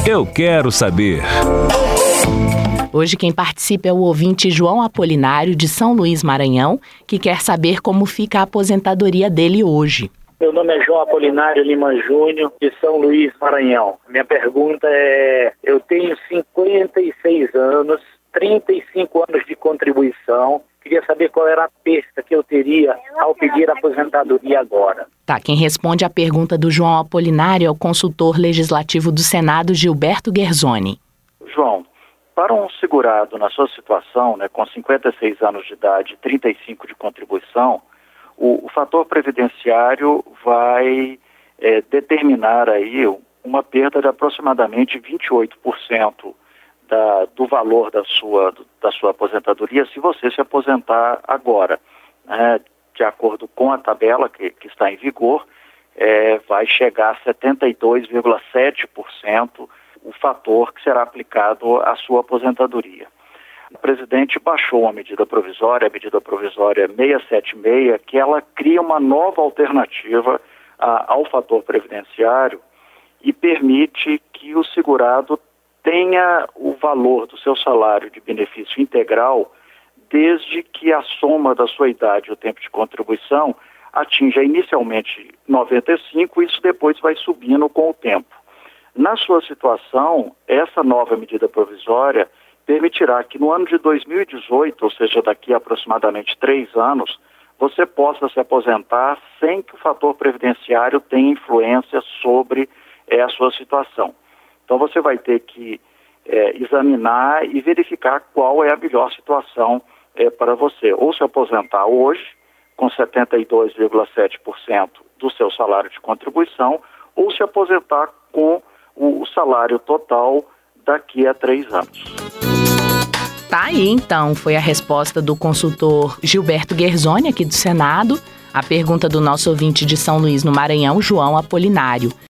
Eu quero saber. Hoje quem participa é o ouvinte João Apolinário, de São Luís, Maranhão, que quer saber como fica a aposentadoria dele hoje. Meu nome é João Apolinário Lima Júnior, de São Luís, Maranhão. Minha pergunta é, eu tenho 56 anos, 35 anos de contribuição. Queria saber qual era a perca que eu teria ao pedir aposentadoria agora. Tá, quem responde à pergunta do João Apolinário é o consultor legislativo do Senado, Gilberto Guerzoni. João, para um segurado na sua situação, com 56 anos de idade e 35 de contribuição, o fator previdenciário vai determinar aí uma perda de aproximadamente 28% do valor da sua aposentadoria se você se aposentar agora. De acordo com a tabela que está em vigor, vai chegar a 72,7% o fator que será aplicado à sua aposentadoria. O presidente baixou a medida provisória 676, que ela cria uma nova alternativa ao fator previdenciário e permite que o segurado tenha o valor do seu salário de benefício integral desde que a soma da sua idade e o tempo de contribuição atinja inicialmente 95, e isso depois vai subindo com o tempo. Na sua situação, essa nova medida provisória permitirá que no ano de 2018, ou seja, daqui a aproximadamente 3 anos, você possa se aposentar sem que o fator previdenciário tenha influência sobre a sua situação. Então você vai ter que examinar e verificar qual é a melhor situação para você. Ou se aposentar hoje, com 72,7% do seu salário de contribuição, ou se aposentar com o salário total daqui a 3 anos. Tá aí, então, foi a resposta do consultor Gilberto Guerzoni, aqui do Senado, a pergunta do nosso ouvinte de São Luís, no Maranhão, João Apolinário.